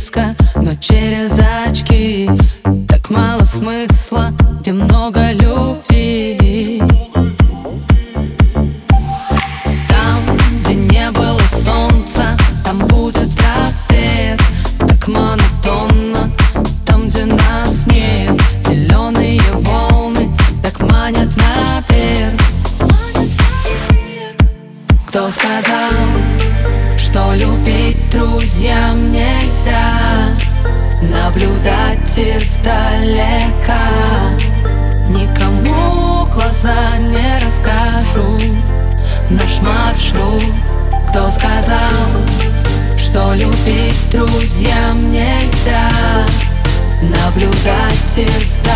близко, но через очки. Так мало смысла, где много любви. Там, где не было солнца, там будет рассвет. Так монотонно, там, где нас нет. Зеленые волны так манят наверх. Кто сказал, что любить друзьям нельзя? Наблюдать издалека. Никому глаза не расскажу наш маршрут. Кто сказал, что любить друзьям нельзя? Наблюдать издалека.